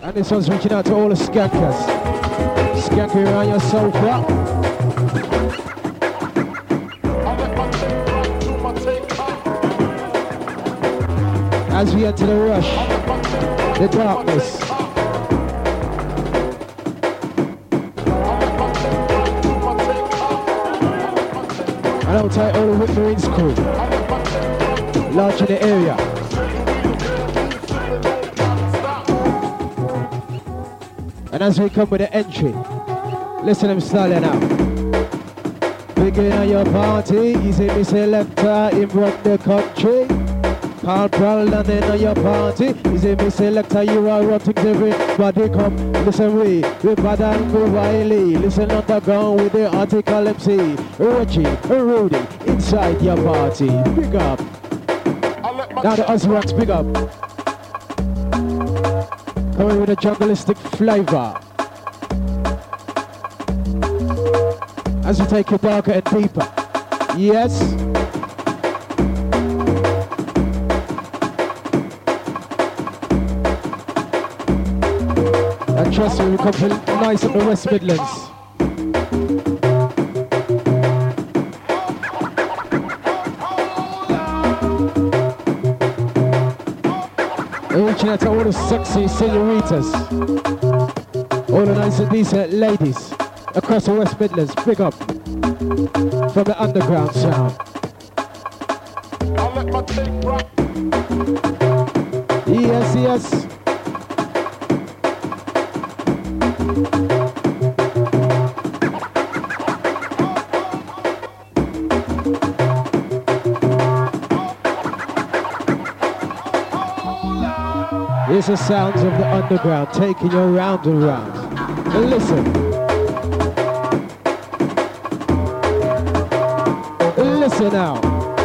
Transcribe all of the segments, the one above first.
And this one's reaching out to all the skankers. Skanking around your sofa. As we enter the rush, the darkness. And I'll take all the Whip Marines crew. Large in the area. And as we come with the entry, listen to them styling now. Begin on your party, easy me selector, in rock the country. Can't prowl landing on your party, easy me selector, you are rotting everybody come. Listen we bad and we wily, listen underground with the article MC. Reggie, Rudy, inside your party, big up. Now the Ozrax, big up. Coming with a jungleistic flavor. As we take it darker and deeper. Yes. And trust me, we come from nice up the West Midlands. We're reaching out to all the sexy senoritas, all the nice and decent ladies across the West Midlands. Big up from the underground sound. Yes, yes. It's the sounds of the underground taking you round and round. And listen. Listen now.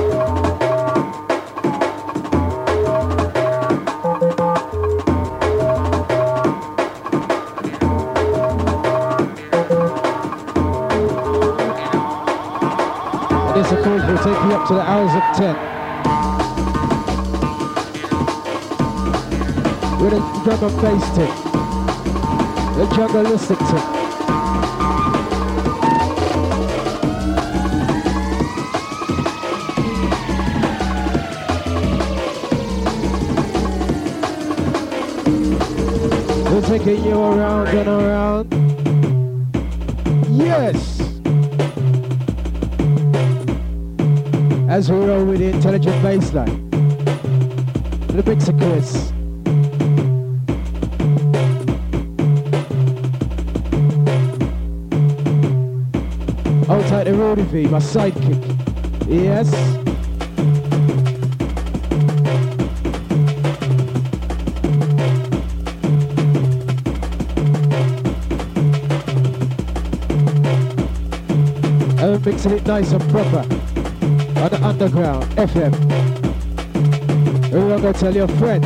And this of course will take you up to the hours of 10. With a drum and bass tip, the jungleistic tip. We're taking you around and around. Yes! As we roll with the intelligent bassline, the big sequence. Hold tight to Rudy V, my sidekick. Yes. And we're mixing it nice and proper on the underground FM. We're gonna tell your friend.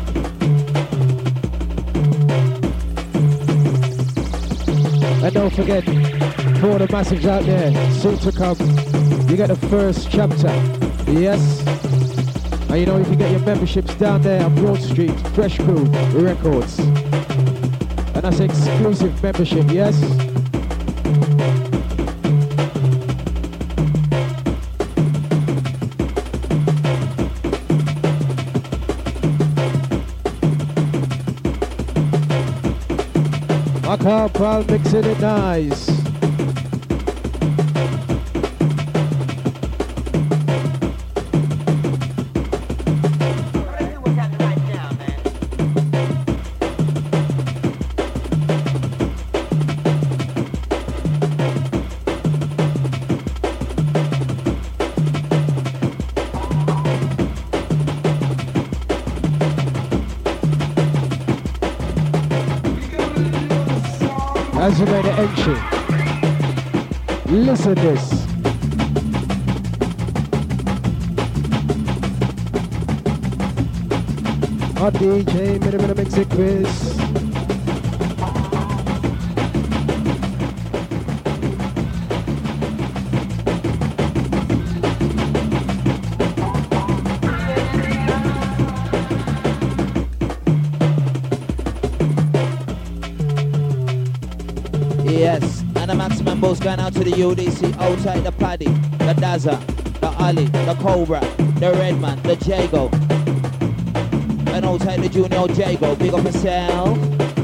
And don't forget, for all the massives out there, soon to come, you get the first chapter. Yes. And you know, if you get your memberships down there on Broad Street, Fresh Crew Records. And that's exclusive membership, yes? My car pal mixing it nice. As you made an entry, listen this. Our DJ made a bit of music quiz. Yes, and the maximum boost going out to the UDC, outside the Paddy, the Daza, the Ali, the Cobra, the Redman, the Jago. And outside the Junior Jago, big up yourself.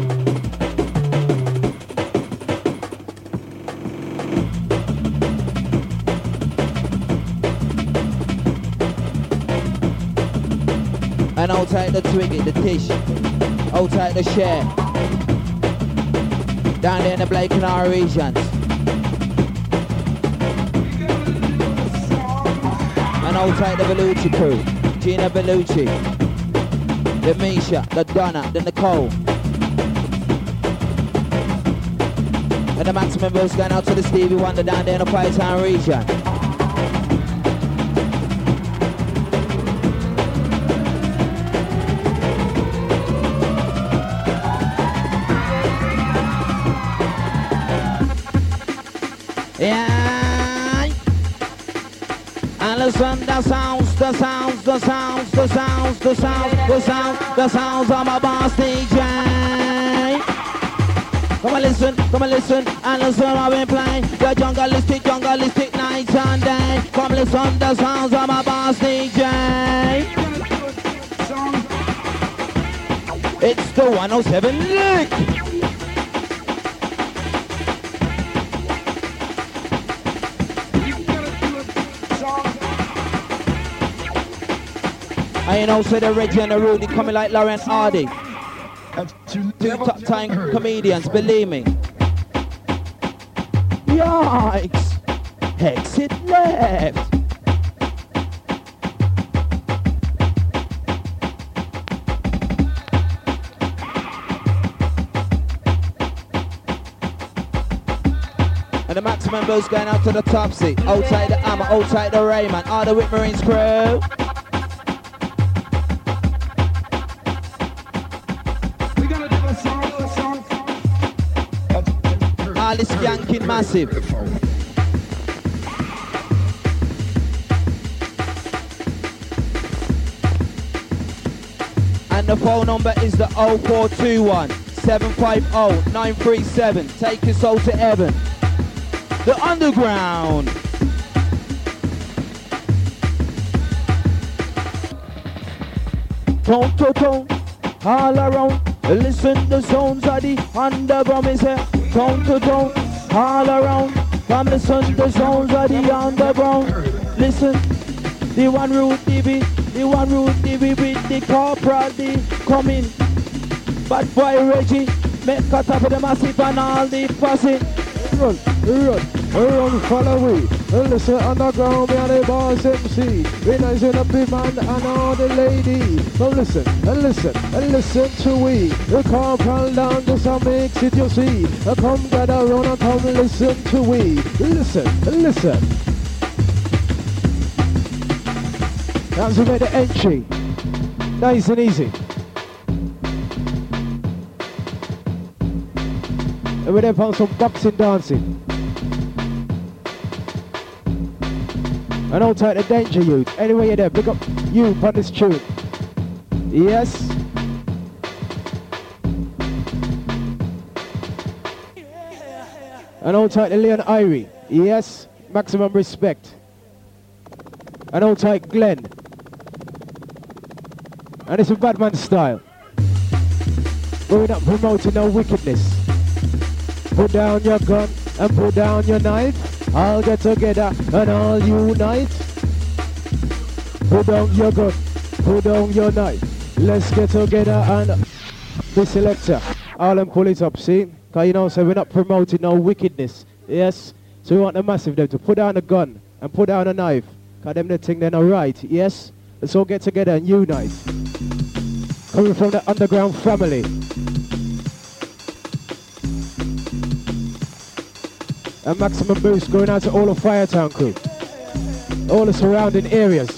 And outside the Twiggy, the Tish, outside the Share. Down there in the Blake and our regions. And outside the Bellucci crew, Gina Bellucci, the Misha, the Donna, the Nicole. And the maximum boost going out to the Stevie Wonder down there in the Five Town region. Yeah, and listen, the sounds of my boss DJ. Come and listen, and listen I've been playing the jungleistic night and day. Come listen, the sounds of my boss DJ. It's the 107 Lick. I know, so the Reggie and the Rudy coming like Lawrence Hardy. Two top time comedians, believe me. Yikes! Exit left. And the maximum boost going out to the Topsy. Outside the Hammer, outside the Rayman, all the Whit Marines crew. All this yanking massive. And the phone number is the 0421 750 937. Take your soul to heaven. The Underground. Tone to tone, all around. Listen, the sounds of the Underground is here. Tone to tone, all around. Come listen, the sounds of the Underground. Listen, the one root DB with the corporal D coming. Bad boy Reggie, make a top of the massive and all the posse. Run, follow me. Listen, Underground, me and the boss MC. We nice in the big man and all the ladies. So listen to we. The corporal down just a mix it, you see. Come gather around and come listen to we. Listen. That's the way the entry. Nice and easy. And we're there for some boxing dancing. And hold tight the Danger Youth. Anyway you're there, pick up you on this tune. Yes. And hold tight the Leon Irie. Yes. Maximum respect. And hold tight Glenn. And it's a Badman style. We're not promoting no wickedness. Put down your gun and put down your knife. All get together and all unite. Put down your gun, put down your knife. Let's get together and the selector. All them pull it up, see? Cause you know, so we're not promoting no wickedness. Yes? So we want the massive them to put down a gun and put down a knife. Cause them the thing they're not right, yes? Let's all get together and unite. Coming from the Underground family. A maximum boost going out to all of Firetown crew. All the surrounding areas.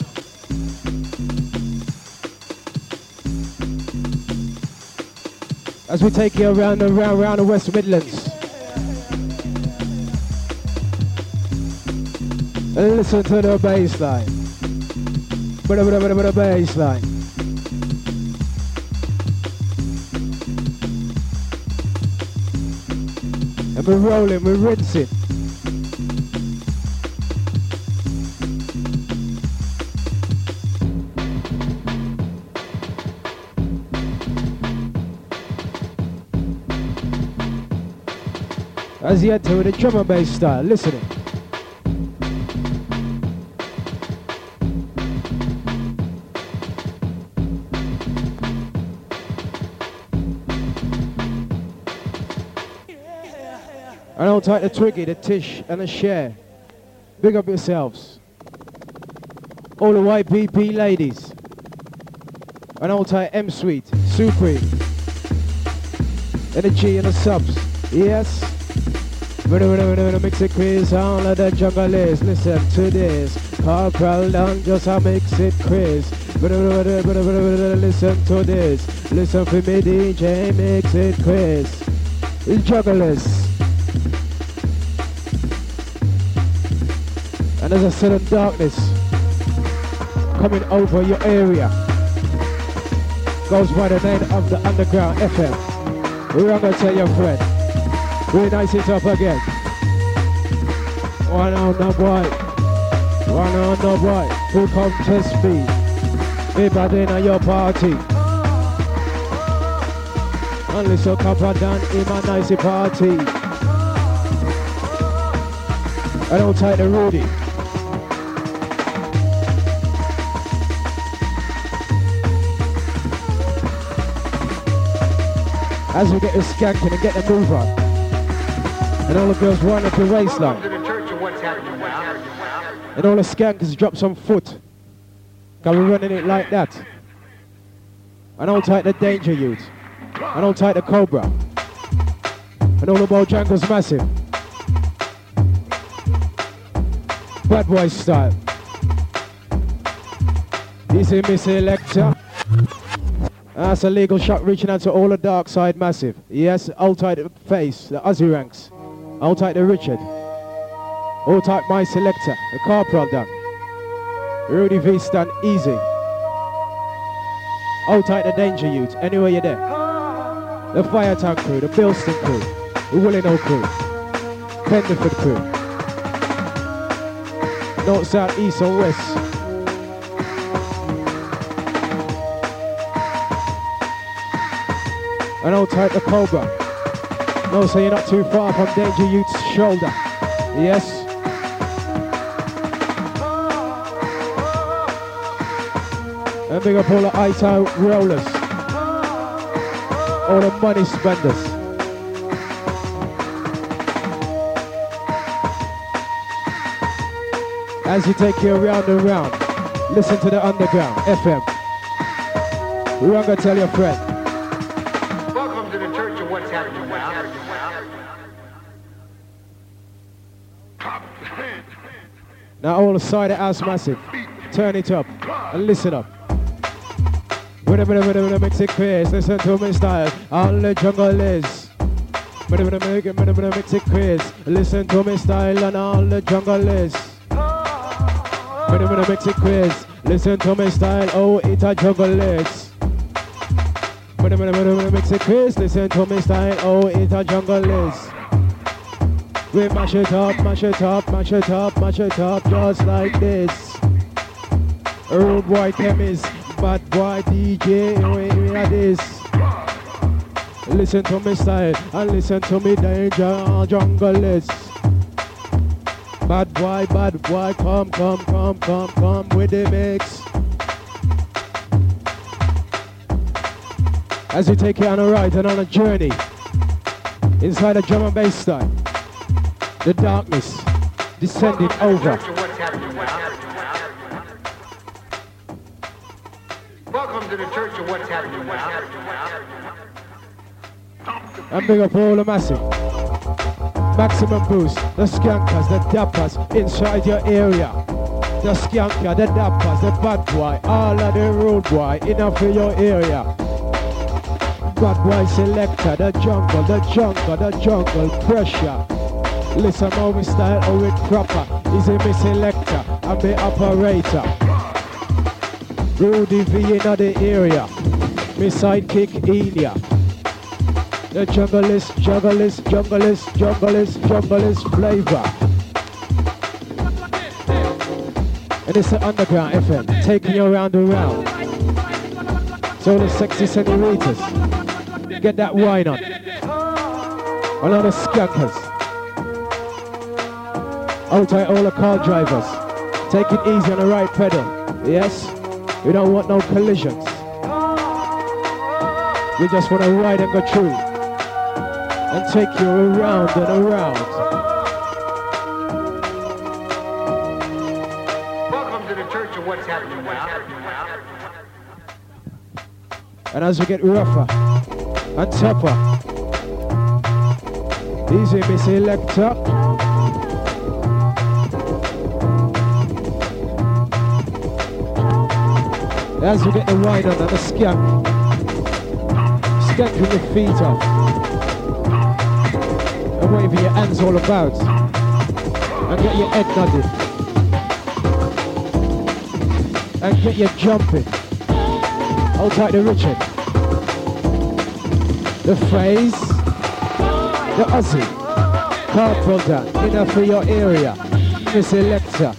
As we take you around and round the West Midlands. And listen to the bass line. Bass line. And we're rolling, we're rinsing. As you enter with the drum and bass style, listening. I don't take the Twiggy, the Tish, and the Share. Big up yourselves. All the YPP ladies. I don't take M Suite, Supreme, and the G and the subs. Yes. Mix it quiz, all of the junglers. Listen to this. Corporal down, just a mix it quiz. Listen to this. Listen for me, DJ, mix it quiz. Jugglers. And there's a sudden darkness coming over your area. Goes by the name of the Underground FM. We're gonna tell your friend. We nice it up again. One on the boy. One on the boy. Who come test me? Everybody in your party. Only so couple done in my nice party. I don't take the Rudy. As we get the skanking and get the move on. And all the girls run up the waistline. And all the skankers drop some foot. Cause we're running it like that. I don't take the Danger Youth. I don't take the Cobra. And all the Bojangles massive. Bad boy style. Easy Miss Elector. That's a legal shot reaching out to all the dark side massive. Yes, I'll take the face, the Aussie ranks. I'll take the Richard. I'll take my selector, the Corporal done. Rudy V stand easy. I'll take the Danger Youth, anywhere you're there. The Fire Tank crew, the Bilston crew, the Willino crew, Penderford crew. North, south, east or west. And I'll take the Cobra. No, so you're not too far from Danger Youth's shoulder. Yes. And big up all the ITO rollers. All the money spenders. As you take you round and round, listen to the Underground FM. We're gonna tell your friend. Welcome to the Church of What's Happening Now. Now all the side of house massive, turn it up and listen up. Mix it quiz, listen to me style, all the jungle is. Mix it quiz, listen to me style and all the jungle is. Mix it quiz, listen to me style, oh it's a jungle is. Mix it quiz, listen to me style, oh it's a jungle is. We mash it up, mash it up, mash it up, mash it up, just like this. Rude boy chemist, bad boy DJ, we are this. Listen to me style, and listen to me danger, jungle is. Bad boy, come with the mix. As we take it on a ride and on a journey, inside a drum and bass style. The darkness descending over. Welcome to the Church of What's Happening Now. And big up all the massive. Maximum boost, the skankers, the dappers inside your area. The skanker, the dappers, the bad boy, all of the rude boy, enough in your area. Bad boy selector, the jungle pressure. Listen how we style, how it proper. Is it me selector, I'm the operator. Rudy V in the area. Me sidekick Elia. The junglist flavor. And it's the Underground FM, taking you around and round. So the sexy senoritas, get that wine on. All of the skunkers. Out tight all the car drivers. Take it easy on the right pedal. Yes? We don't want no collisions. We just want to ride and go through. And take you around and around. Welcome to the Church of What's Happening Now. And as we get rougher and tougher, easy Miss Selector. As we get the wine on and the skanking your feet off. And waving your hands all about. And get your head nodded. And get you jumping. Hold tight to Richard. The phrase. The Aussie. Carpool down. Enough for your area. Miss Electra.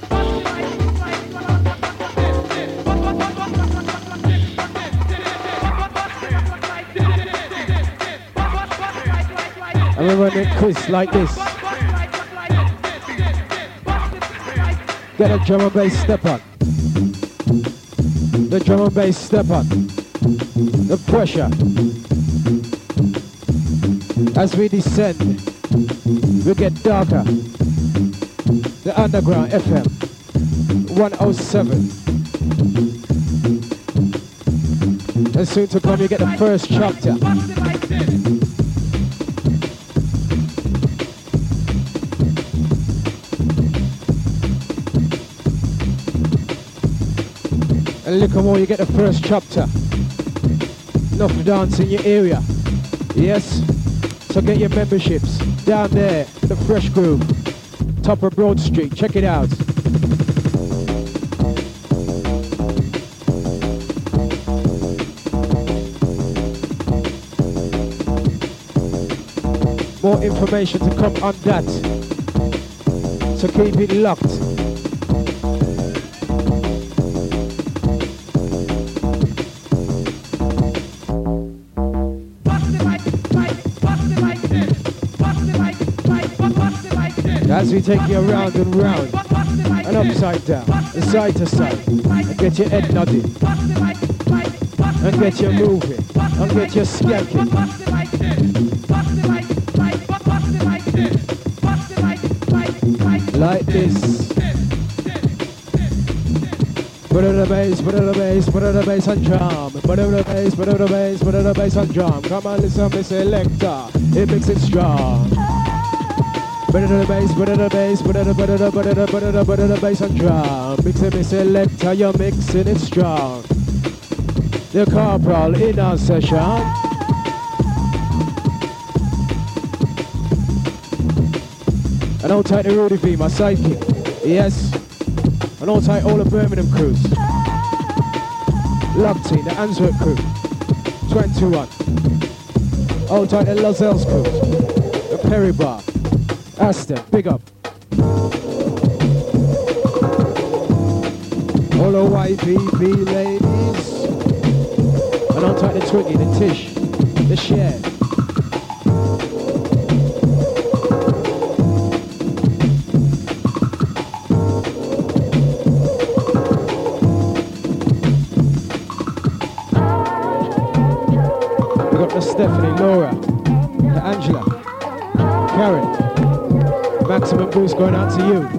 And we run a quiz like this. Get a drum and bass step on. The drum and bass step on. The pressure. As we descend, we get darker. The Underground FM 107. And soon to come you get the first chapter. And look at more, you get the first chapter. Enough dance in your area. Yes? So get your memberships down there, the Fresh Groove, top of Broad Street. Check it out. More information to come on that. So keep it locked. As we take you around and round, and upside down, and side to side, and get your head nodding, and get you moving, and get you skanking. Like this. Put it on the bass, put it on the bass, put it on the bass and drum. Put it on the bass, put it on the bass, put it on the bass and drum. Come on, listen, Miss Selector, it makes it strong. Put it on the bass, put it on the bass, put it on the bass and drum. Mix it, Miss Selector, you're mixing it strong. The corporal in our session. And hold tight to Rudy V, my sidekick. Yes. And hold tight all the Birmingham crews. Locked in, the Antwerp crew. 21. Hold tight the Lozells crew. The Perry Bar. Aston, big up. All the YPP ladies. And hold tight the Twiggy, the Tish, the Share. Stephanie, Laura, Angela, Karen, maximum boost going out to you.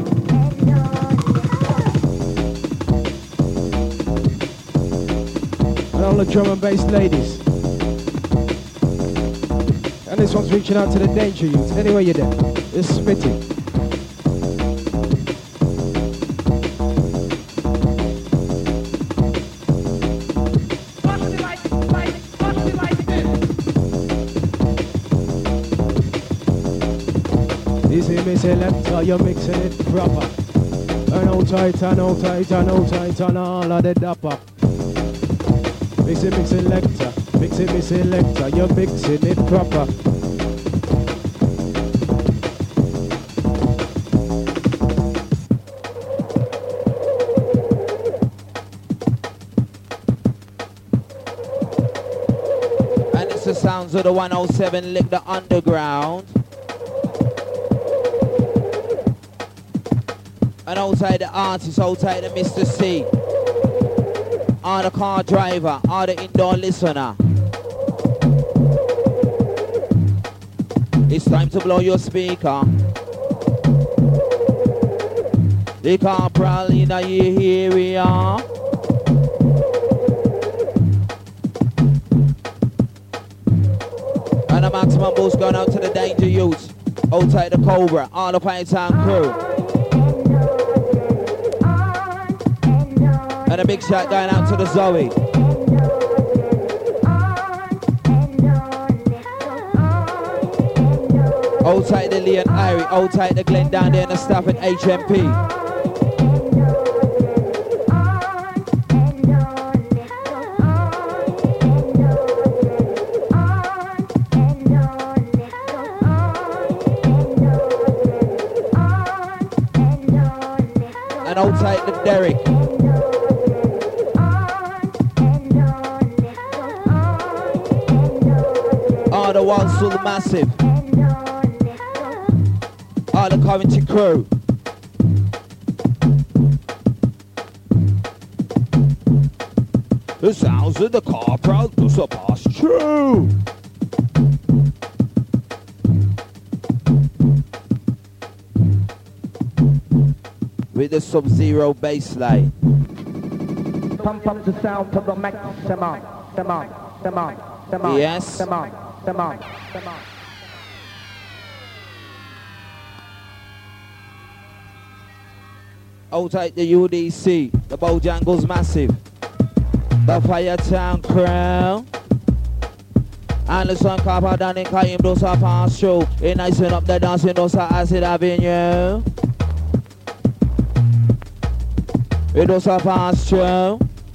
And all the drum and bass ladies. And this one's reaching out to the Danger Youth. Anyway you're there, it's Smitty. Selector, you're mixing it proper. And hold tight, and hold tight, and hold tight, and all of the dapper. Mix it, selector. Mixing me selector, you're mixing it proper. And it's the sounds of the 107 Lick the Underground. And outside the artist, outside the Mr. C. All the car driver, all the indoor listener. It's time to blow your speaker. The car probably in here we are. And the maximum boost going out to the Danger Youths. Outside the Cobra, all the Python crew. And a big shout going out to the Zoe. Outside the Leon Irie, outside the Glen down there and the staff at HMP. And outside the Derek. All the Walsall Massive. All the Coventry crew. The sounds of the car proud to surpass true. With the Sub-Zero bass line. Pump up the sound to the maximum. Yes. Outside the UDC, the Bojangles Massive, the Firetown Crown, and the Sun Kappa down in Kaim, those are past show. In icing up the dancing, those are Acid Avenue. Those are past show.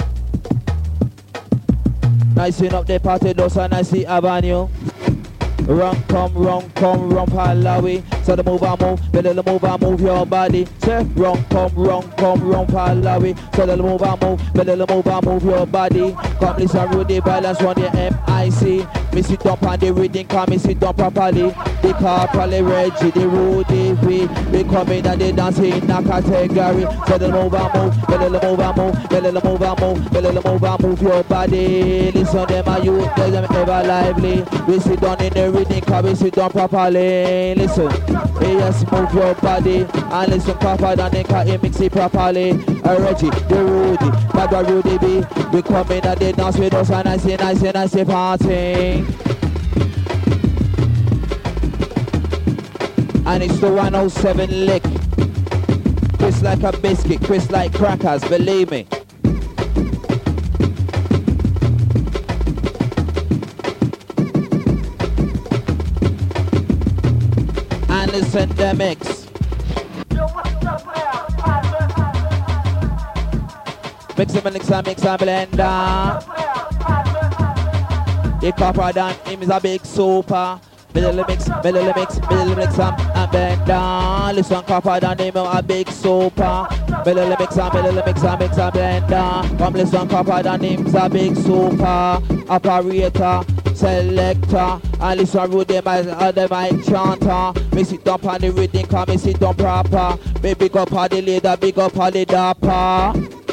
Nicing up the party, those are Nicey Avenue. Run, come, Palawi. So the move, I move your body. Say, run, come, Palawi. So the move, I move your body. Come listen, Rudy, balance on the MIC. Miss it up on the reading, come miss it up properly. The car probably Reggie, the Rudy V. We coming and they dancing in a category. So the move, I move your body. Listen, them are you, tell them ever lively. We sit down in the reading, come we sit down properly. Listen, yes, move your body. And listen proper, then they can mix it properly. Reggie, the Rudy, Baba Rudy B. We coming and they dance with us and I say party. And it's the 107 Lick. Crisp like a biscuit, crisp like crackers, believe me. And listen the mix. Mix and blender. The copper down, him is a big super. Middle mix, and blender. Listen, copper down, him is a big super. Middle mix, and blender. Come listen, copper down, him is a big super. Operator, selector. And listen, root them as the mic chanter. Mix it up on the rhythm, come mix it up proper. Big up on the leader, big up on the dapper.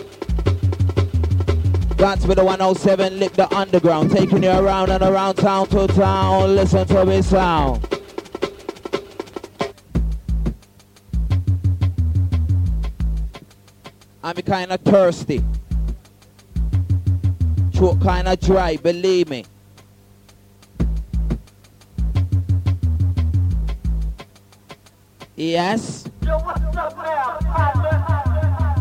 Dance with the 107, Lick the Underground, taking you around and around town to town. Listen to me sound. I'm kind of thirsty, throat kind of dry, believe me. Yes.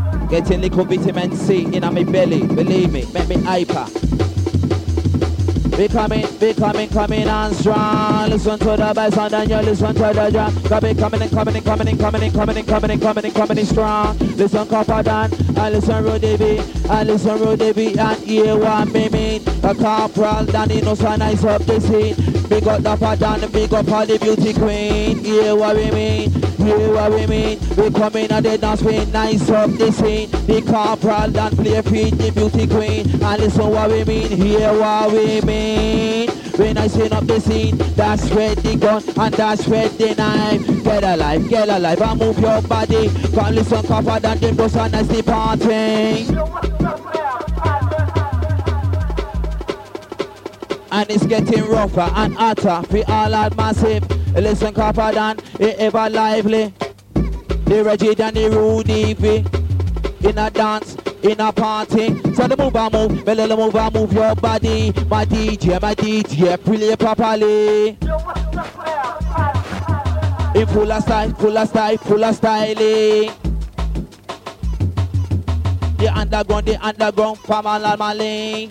Getting little vitamin C in my belly, believe me, make me hyper. We coming on strong. Listen to the bass and then you listen to the drum. Coming strong. Listen Copper Dan and listen Rudy B and hear what me mean. The Corporal Danny knows so nice up the scene. Big up the Dan, big up all the beauty queen. Hear what we mean. We coming at the dance, we nice up the scene. The Corporal Dan play feed the beauty queen. And listen what we mean. Hear what we mean. When I set up the scene, that's where the gun and that's where the knife. Get alive, and move your body. Come listen, Copper Dan, them goes a nasty party. And it's getting rougher and hotter. We all are massive. Listen, Copper Dan, it ever lively. The Reggie and the Rudy V. In a dance, in a party. So the move and move your body. My DJ, play properly. In full of styling. The underground, Pamela Malay.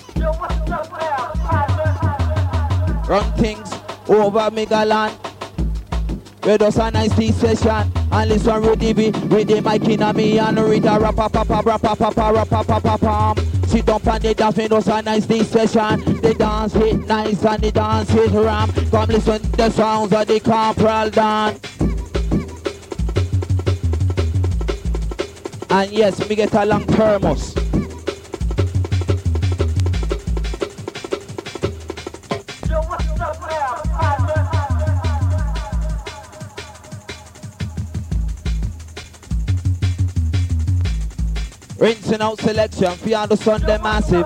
Run things over Megaland. We do a nice tea session. And listen Rudy B with the mic in a me and Rita rap. Sit down on the dance, we do a nice tea session. The dance hit nice and the dance hit ram. Come listen to the sounds of the Corporal Dan. And yes, we get a long thermos. Rinsing out selection for all the Sunday massive.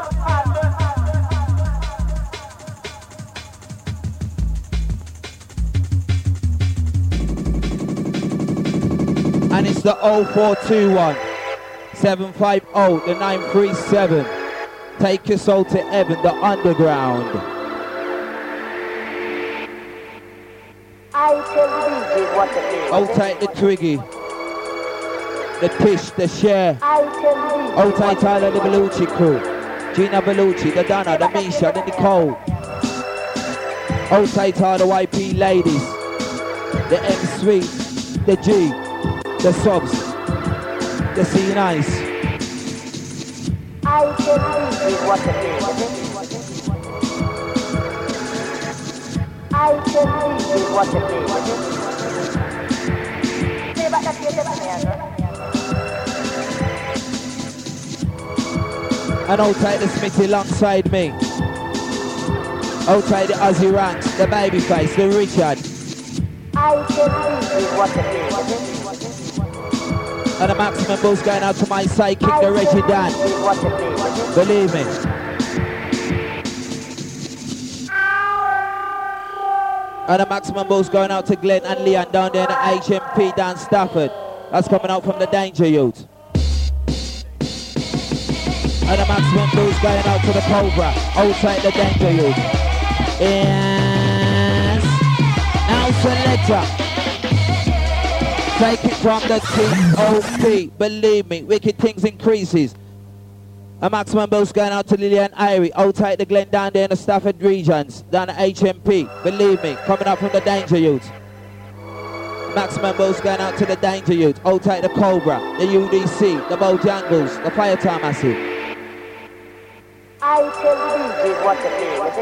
And it's the 0421 750 the 937. Take your soul to heaven, the underground. I tell you what it is. Hold tight the Twiggy. The Tish, the Share. Hold tight Tyler, the Bellucci crew. Gina Bellucci, the Donna, the Misha, the Nicole. Hold tight all the YP ladies. The M Sweet, the G, the Subs, the C Nice. I tell you what it is. I tell you what it is. And hold tight the Smithy alongside me. Hold tight the Ozzy Ranks, the Babyface, the Richard. I tell you what it is. And the maximum boost going out to my sidekick, the Reggie Dan. Believe me. And the maximum boost going out to Glenn and Leon down there in the HMP down Stafford. That's coming out from the Danger Youth. And the maximum boost going out to the Cobra, outside the Danger Youth. Yes. Now selector. Take it from the T.O.P. Believe me, wicked things increases. A maximum boost going out to Lillian Irie, outside the Glen down there in the Stafford regions, down at HMP. Believe me, coming up from the Danger Youth. Maximum boost going out to the Danger Youth, outside the Cobra, the UDC, the Bojangles, the Firetown Massive. I tell you what it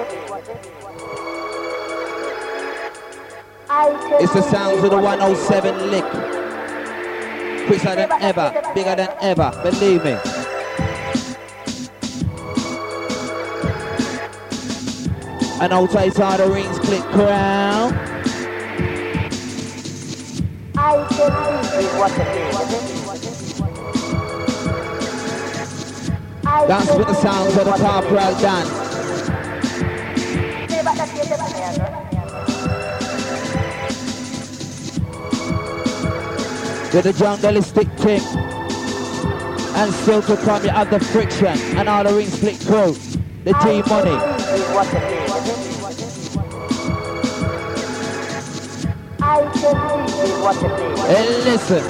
is. It's the sounds of the 107 lick. Quicker than ever, bigger than ever, believe me. And outside all the rings click crown. I tell you what it is. Dance with the sounds of the Corporal Dan. With the jungleistic thing. And still to come you have the friction and all the ring split crew. The G Money. Hey, listen.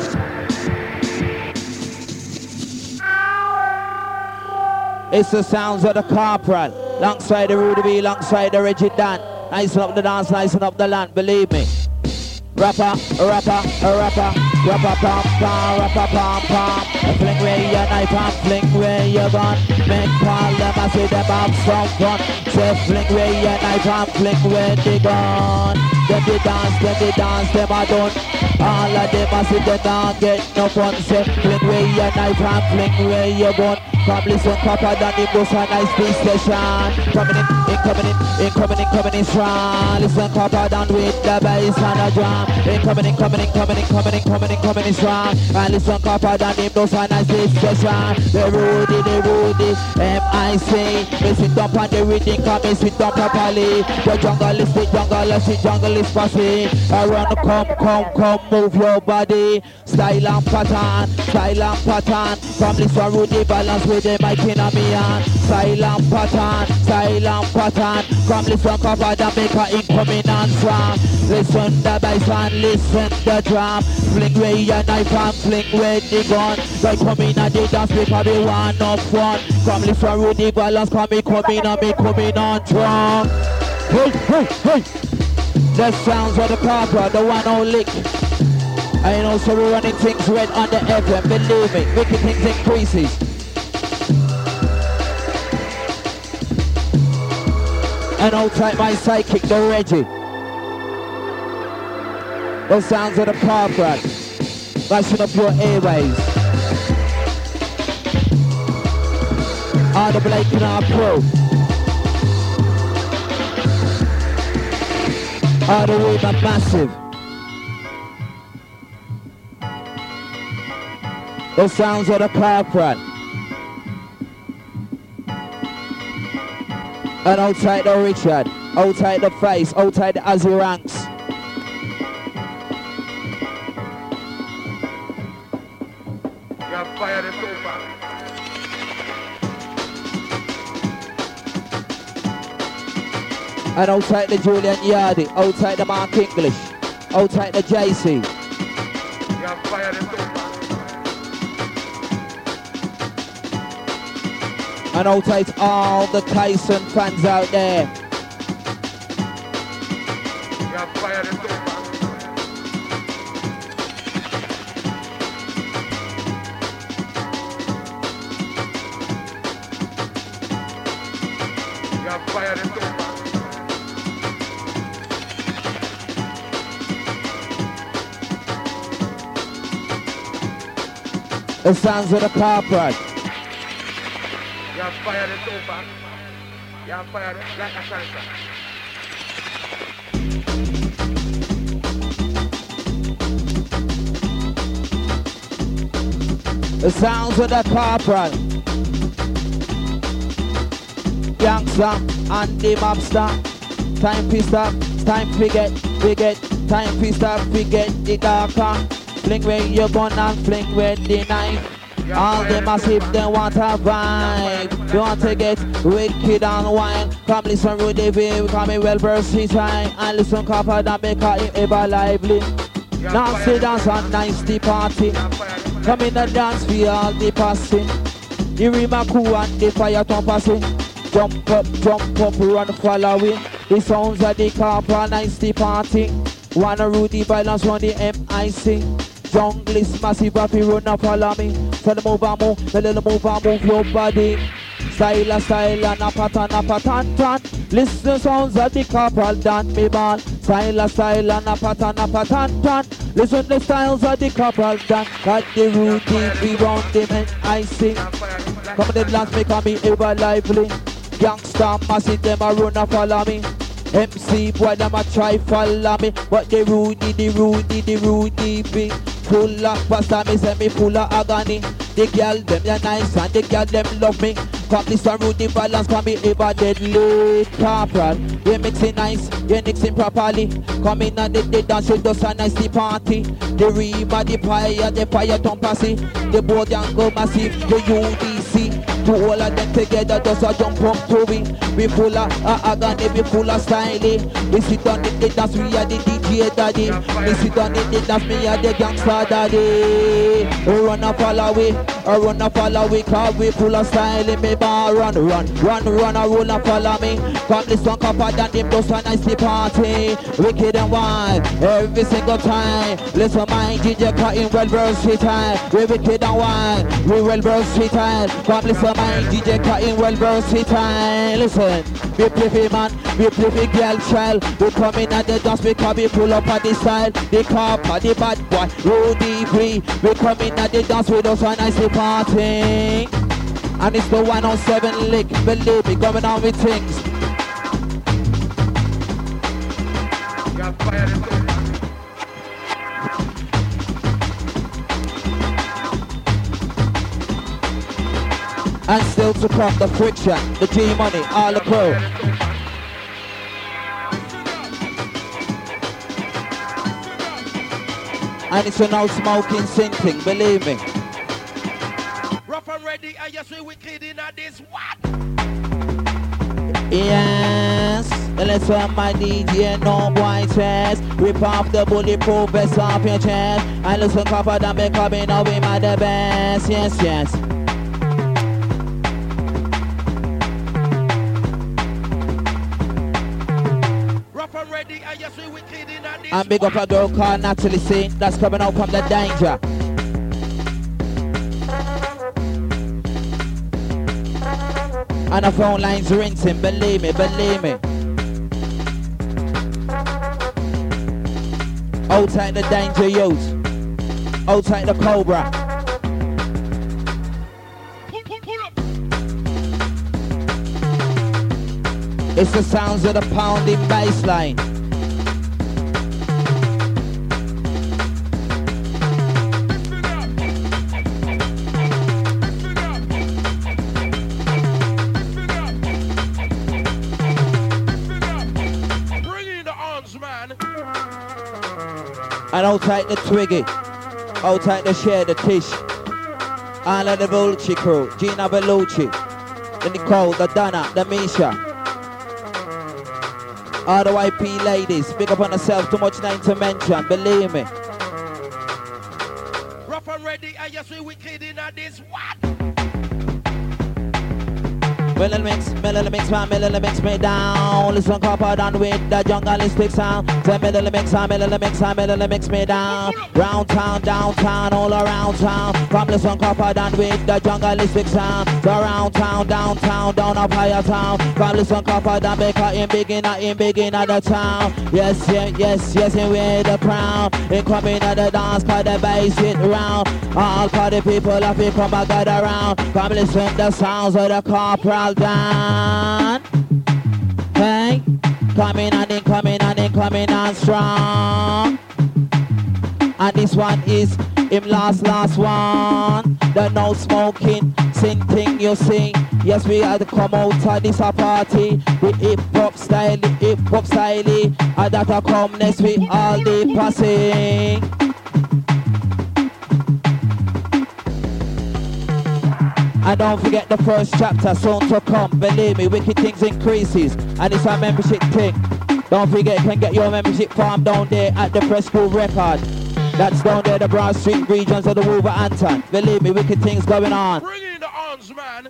It's the sounds of the Corporal. Alongside the Rudy B, alongside the Reggie Dan. Nicing up the dance, nicing up the land, believe me. Rapper, rapper, rapper, rapper, pam, pam, rapper, pam, pam. Fling where your knife and fling where your gun. Make call them, I see them have some fun. Say fling where your knife and fling where they gone. Them they dance, them a done. All of them I see them not get no fun. Say fling where your knife and fling where your gun. Come listen, Papa Danny Bush and nice police station. Coming in strong. Listen, Papa Dan with the bass and the drum. Coming in strong. And listen, Papa Danny Bush and nice police station. The Rudy, M.I.C. Me sit up on the rhythm, come me sit up properly. The jungle is fussy. Around, come, move your body. Style and pattern. Come listen, Rudy balance with the mic in a me hand. Silent pattern. Come listen, Papa, the maker incoming and strong. Listen the bass and listen the drum. Fling where your knife and fling where the gun. Right coming at the dance because we want no fun. Come listen, Rudy balance, coming on strong. Hey. The sounds of the Papa, the one who lick. I know, so we're running things red on the FM, believe me, wicked things increases. And outside my sidekick, the Reggie. The sounds of the Papa, mashing up your airways. All the Blake and our pro. All the way are massive. The sounds of the Papa. And outside the Richard, outside the Face, outside the Azzy Ranks. And outside the Julian Yardy, outside the Mark English, outside the JC. And outside all the Tyson fans out there. The sounds of the Papa. You have fired it so fast. You have fired it like a cancer. The sounds of the Corporal. Youngster and the mobster. Time to stop, time to get, time to stop, forget the darker. Fling where you're gonna fling with the knife. All the massive, they want a vibe. They want to get wicked and wine. Come listen to the view, come in well versatile. And listen Copper that make it ever lively. Now say dance and nice the party. Come in the dance for all the passing. The Rimaku and the fire ton passing. Jump up, run following. The sounds of the Copper, nice the party. Wanna Rudy balance on the MIC. Jungle is massive, happy run up, follow me. Tell the move and move, the little move and move your body. Style and a pattern. Listen sounds of the Corporal Dan me ball. Style and a pattern. Listen the styles of the Corporal Dan. Got the Rudy, we round them and I sing. Come on the dance, make me ever lively. Youngster massive, them a run up, follow me. MC boy, them a try follow me. But the Rudy be full of pasta, me say me full of agony. The girl them ya nice and the girl them love me. Come listen Rudy balance, come me ever deadly Corporal. You mixing nice, you mixing properly. Come in and the dance with us a nice party. The Rima, the fire ton passy. The board and go massive, the UDC. To all of them together, just a jump up to me. We full of agony, we full of styling. We sit on the dance, we are the DJ daddy. We sit on the dance, me are the gangster daddy. Run a follow we, run a follow we, cause we full of styling. Me bar run, a roll and follow me. Come this one copper than them those one nice party. Wicked and wild, every single time. Listen my DJ cutting well versatile. We wicked and wild, we well versatile. Come listen my DJ cutting well versatile. Listen, we play for man, we play for girl child. We come in at the dance because we pull up at the style. The copper, the bad boy, Rudy Free. We come in at the dance with us one nice party. And it's the 107 lick, believe me, coming on with things. And still to come the friction, the G-Money, all the crew. And it's a no smoking sinking, believe me. Rough and ready, and yes, we wicked in this what? Yes, listen my DJ, no boy test. Rip off the bulletproof vest off your chest. And listen copper than me coming out with my the best. Yes, yes. Rough and ready, and yes, we wicked in this. And big up a girl called Natalie C. That's coming out from the danger. And the phone lines rinsing, believe me, believe me. Hold tight the danger youth. Hold tight the Cobra. It's the sounds of the pounding bass line. And hold tight the Twiggy, hold tight the Share, the Tish, all of the Vulci crew, Gina Bellucci, the Nicole, the Donna, the Misha, all the YP ladies, pick up on yourself, too much name to mention, believe me. Rough and ready, and yes, we wicked in this what? Middle mix, man, middle mix me down. Listen, copper down with the jungleistic sound. Say middle mix me down. Round town, downtown, all around town. Come listen, copper down with the jungleistic sound. So round town, downtown, down up higher town. Come listen, copper down, because in begin at the town. Yes, and we're the crown. In coming at the dance, cause the bass hit round. All party people have to come and gather around. Come listen the sounds of the corporal down. Hey, coming on strong. And this one is him last one. The no smoking, sing thing you sing. Yes, we had to come out of this party. The hip hop style, and that a come next week all the passing. And don't forget the first chapter, soon to come. Believe me, wicked things increases. And it's a membership thing. Don't forget, you can get your membership farm down there at the Press School Record. That's down there, the Broad Street regions of the Wolverhampton. Believe me, wicked things going on. Bring in the arms, man.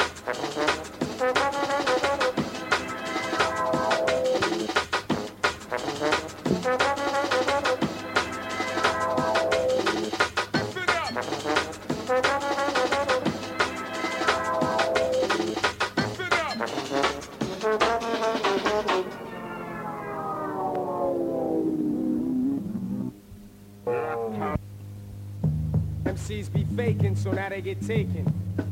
MCs be faking, so now they get taken.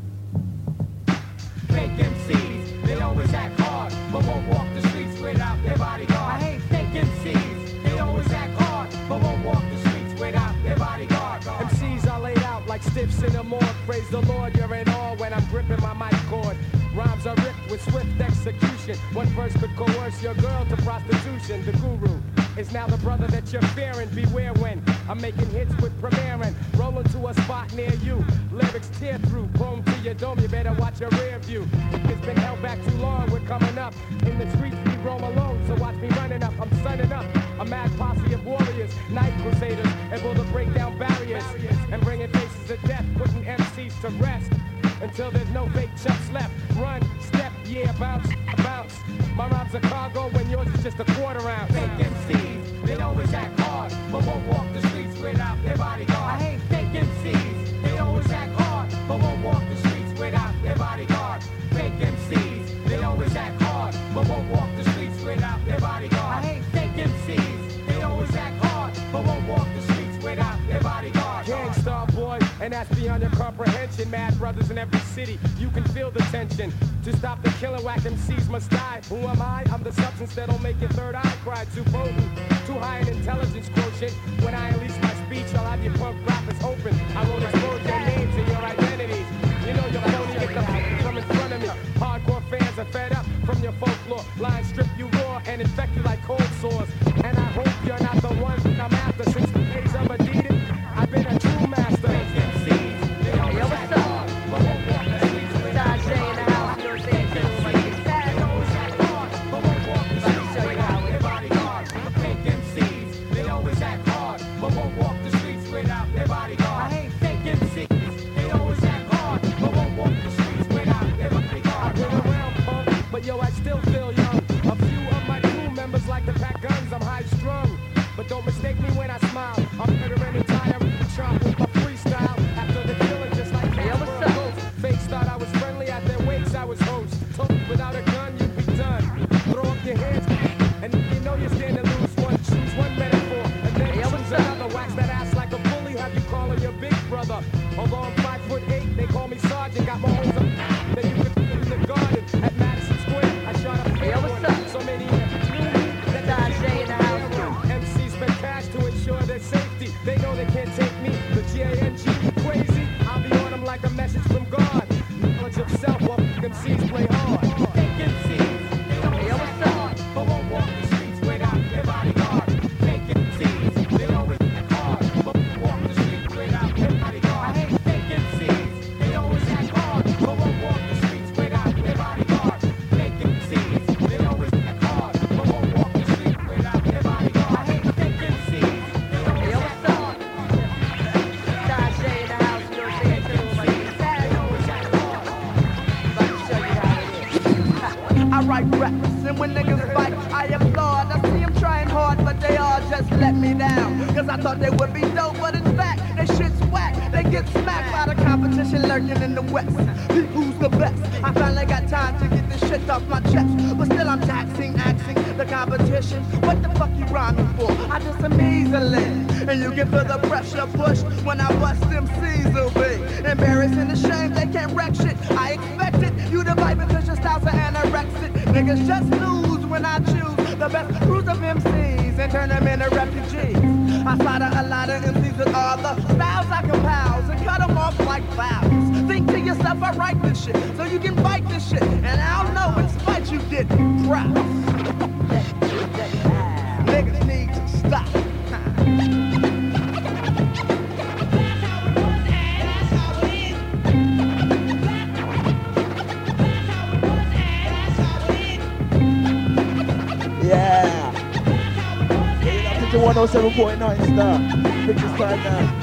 Fake MCs, they always act hard, but won't walk the streets without their bodyguard. I hate fake MCs, they always act hard, but won't walk the streets without their bodyguard. MCs are laid out like stiffs in a morgue. Praise the Lord, you're in awe when I'm gripping my mic cord. Rhymes are ripped with swift execution. One verse could coerce your girl to prostitution. The guru is now the brother that you're fearing. Beware when I'm making hits with premiering. Rolling to a spot near you. Lyrics tear through, chrome to your dome. You better watch your rear view. It's been held back too long. We're coming up. In the streets we roam alone, so watch me running up. I'm sunning up. A mad posse of warriors, night crusaders, able to break down barriers and bringing faces of death, putting MCs to rest. Until there's no fake chucks left. Run, step, yeah, bounce, bounce. My rhymes are cargo when yours is just a quarter ounce. Fake MCs, they always act hard, but won't walk the streets without their bodyguard. I hate fake MCs, they always act hard, but won't walk the streets without their bodyguard. Fake MCs, they always act hard, but won't walk the streets without their bodyguard. I hate fake MCs, they always act hard, but won't walk the streets without their bodyguard. Gangstar boy, and that's beyond your comprehension. Mad brothers in every city, you can feel the tension. To stop the killing, whack MCs must die. Who am I? I'm the substance that'll make your third eye cry. Too potent, too high in intelligence quotient. When I unleash my speech, I'll have your punk rappers open. I won't expose your names and your identities. You know you're phony, get the fuck from in front of me. Hardcore fans are fed up from your folklore. Lines strip you raw and infect you like cold sores. And I hope you're not the one I'm after. Since the days of Adidas, I've been a true master. Don't mistake me when I smile. I'm murdering entire trunk with my freestyle. After the killing, just like Casper. Fakes thought I was friendly at their wakes. I was host. Told without a gun, you'd be done. Throw up your hands, and you know you're standing loose. One choose one metaphor, and then choose another. Wax that ass like a bully. Have you calling your big brother? Although I'm 5'8", they call me Sergeant. Got my holes up. Then you could in the garden at Madison Square. I shot a fair one. So many knew me that Tajay in the house. Cash to ensure their safety. They know they can't take me. The G-A-N-G crazy. I'll be on them like a message from God. Knowledge of self while MCs play hard. Fake MCs, they always act hard, but won't walk the streets without their bodyguard. Fake MCs, they always act hard, but won't walk the streets without their bodyguard. I hate fake MCs, they always act hard, but won't walk the streets without their bodyguard. Fake MCs, they always act hard, but won't walk the streets without their bodyguard. I hate I write raps, and when niggas fight, I applaud. I see them trying hard, but they all just let me down. Cause I thought they would be dope, but in fact, they shit's whack. They get smacked by the competition lurking in the west. He who's the best? I finally got time to get this shit off my chest. But still I'm axing the competition. What the fuck you rhyming for? I just am easily. And you can feel the pressure push when I bust them C's will be embarrassing the shame, they can't wreck shit. I expected you to bite because your styles are anorexic. Niggas just lose when I choose the best crews of MCs and turn them into refugees. I slaughter a lot of MCs with all the styles I compile and cut them off like fouls. Think to yourself, I write this shit so you can bite this shit. And I'll know in spite you get proud. Niggas need to stop. Yeah. 107.9 Star. Picture side now.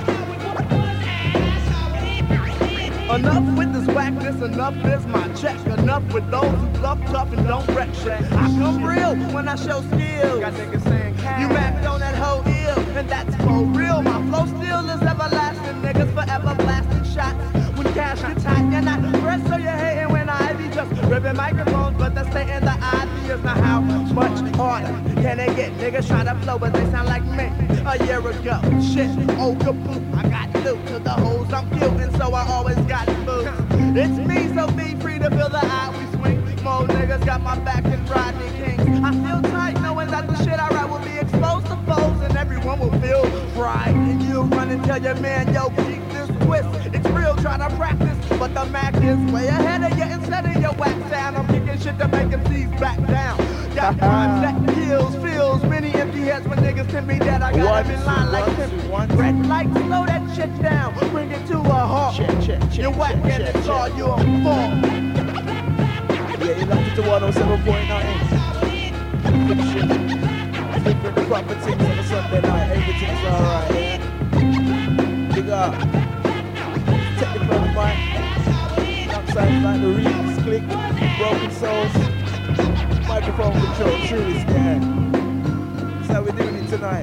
Enough with this whackness, enough is my check. Enough with those who bluff tough and don't wreck shit. I come real when I show skills. Got niggas saying you rapping on that whole ill, and that's for real. My flow still is everlasting. Niggas forever blasting shots. When cash gets hot, you're not fresh, so you're hating when I be just ripping microphones. But that's staying the ideas. Now how much harder can they get? Niggas try to flow, but they sound like me a year ago. Shit, oh kaboom, I got loot to the hoes I'm killing, so I always got food. It's me, so be free to feel the eye we swing. More niggas got my back and Rodney King. I feel tight knowing that the shit I write will be exposed to foes and everyone will feel pride. And you'll run and tell your man, yo, keep this twist. It's real. try to practice, but the Mac is way ahead of you. Instead of your whack sound, I'm kicking shit to make MCs back down. Got rhymes that kills, feels many empty heads when niggas can be dead. I got them in line like Timmy. Red light, slow that shit down, bring it to a halt. You're whack and it's all your fault. Yeah, you locked it to 107.9. Good shit. Different the proper things on a Sunday night. Everything's alright, yeah? Big up. Take the front mic. Outside like the Reeds, Click, Broken Souls. Microphone control, Truist, yeah. That's how we're doing it tonight.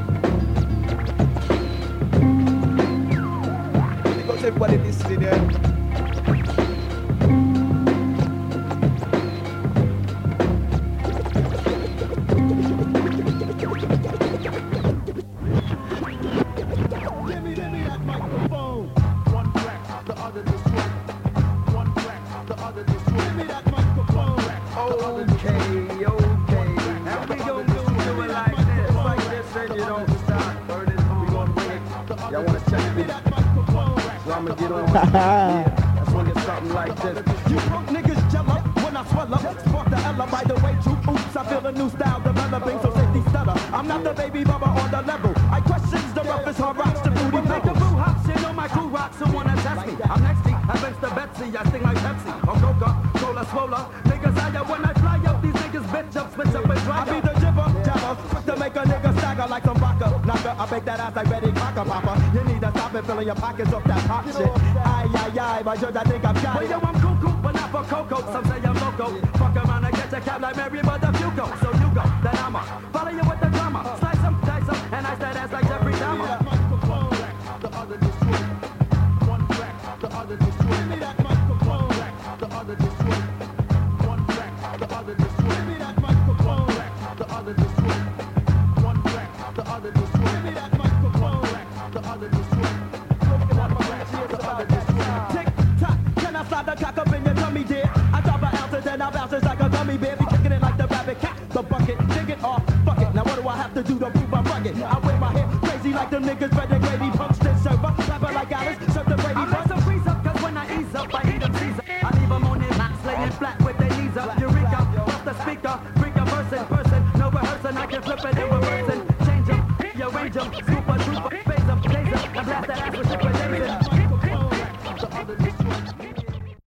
Big up to everybody listening, yeah? That's when it's something like this. You broke niggas jello when I swell up. Spark the Ella, by the way, true. Oops, I feel a new style developing, so safety stutter. I'm not the baby baba on the level. I questions the roughest hard rocks, the booty make the boo hops. You know my crew rocks, who wanna test me? I'm next to thanks to Betsy, I sing like Pepsi. Or Coca-Cola, swola. Niggas higher when I fly up, these niggas bitch up, switch up and dry up. I be the jibber, jabber, quick to make a nigga stagger like some vodka. Knocker, I bake that ass like Betty Crocker, papa. You need to stop it, filling your pockets up that pop shit. Aye, by George, I think I've got it. Well, yo, I'm cool, but not for Coco. Some say I'm loco. Fuck around and get your cab like Mary, but if you go. So you go, then I'ma follow you with the drama. Slice them, dice them, and ice that ass like Jeffrey Dahmer. The other destroy. One track, the other destroy. Give me that microphone. The other destroy. One track, the other destroy. Give me that microphone. The other destroy. One track, the other destroy. Give me that microphone. The other destroy. Can I slide the cock up in your tummy, dear? I drop an ounce and I bounce like a gummy bear. Be kicking it like the rabbit cat, the bucket, dig it off, fuck it. Now what do I have to do to prove I'm rugged? I wear my hair crazy like them niggas ready